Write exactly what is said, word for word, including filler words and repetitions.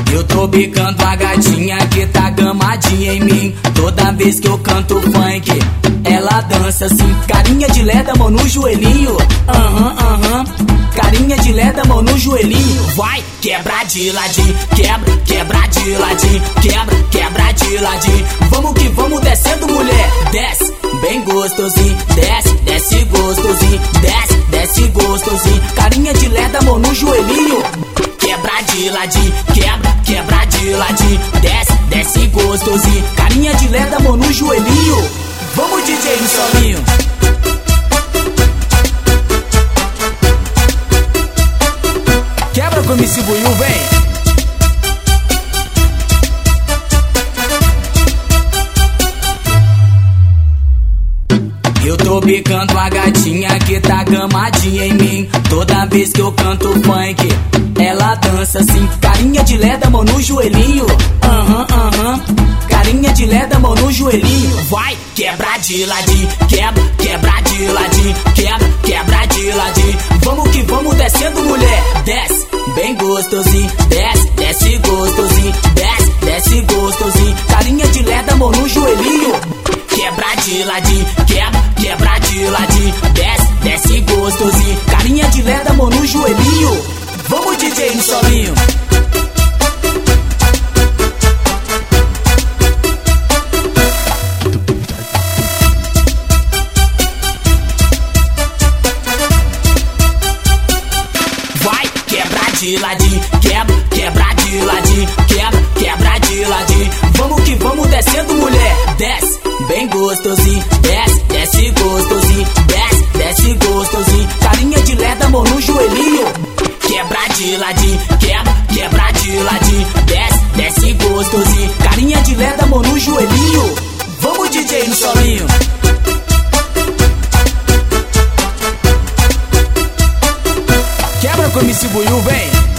Eu tô bicando a gatinha que tá gamadinha em mim. Toda vez que eu canto funk, ela dança assim. Carinha de leda, mão no joelhinho. Aham, aham. Carinha de leda, mão no joelhinho. Vai, quebra de ladinho. Quebra, quebra de ladinho. Quebra, quebra de ladinho. Vamos que vamos descendo, mulher. Desce, bem gostosinho. Desce, desce gostosinho. Desce, desce gostosinho. Carinha de leda, mão no joelhinho. Quebra de ladinho. Quebra, quebra de ladinho. Desce, desce gostosinho. Carinha de leda, mão no joelhinho. Vamos, D J, no solinho. Quebra com o M C Buiú, vem. Eu tô bicando a gatinha que tá gamadinha em mim. Toda vez que eu canto funk, ela dança assim. Carinha de leda, mão no joelhinho. Aham, aham. Carinha de leda, mão no joelhinho. Vai, quebra de ladinho. Quebra, quebra de ladinho. Quebra, quebra de ladinho. Vamos que vamos descendo, mulher. Desce, bem gostosinho. Desce, desce gostosinho. Desce, desce gostosinho. Carinha de leda, mão no joelhinho. Quebra de ladinho. Quebra, quebra de ladinho. Desce, desce gostosinho. Carinha de leda, mão no joelhinho. Vamos, D J, no solinho. De ladinho, quebra, quebra de ladinho. Quebra, quebra de ladinho. Vamos que vamos descendo, mulher. Desce, bem gostosinho. Desce, desce gostosinho. Desce, desce gostosinho. Carinha de leda, mão no joelhinho. Quebra de ladinho. Quebra, quebra de ladinho. Desce, desce gostosinho. Carinha de leda, mão no joelhinho. Vamos, D J, no solinho. Quebra com o M C Buiú, vem.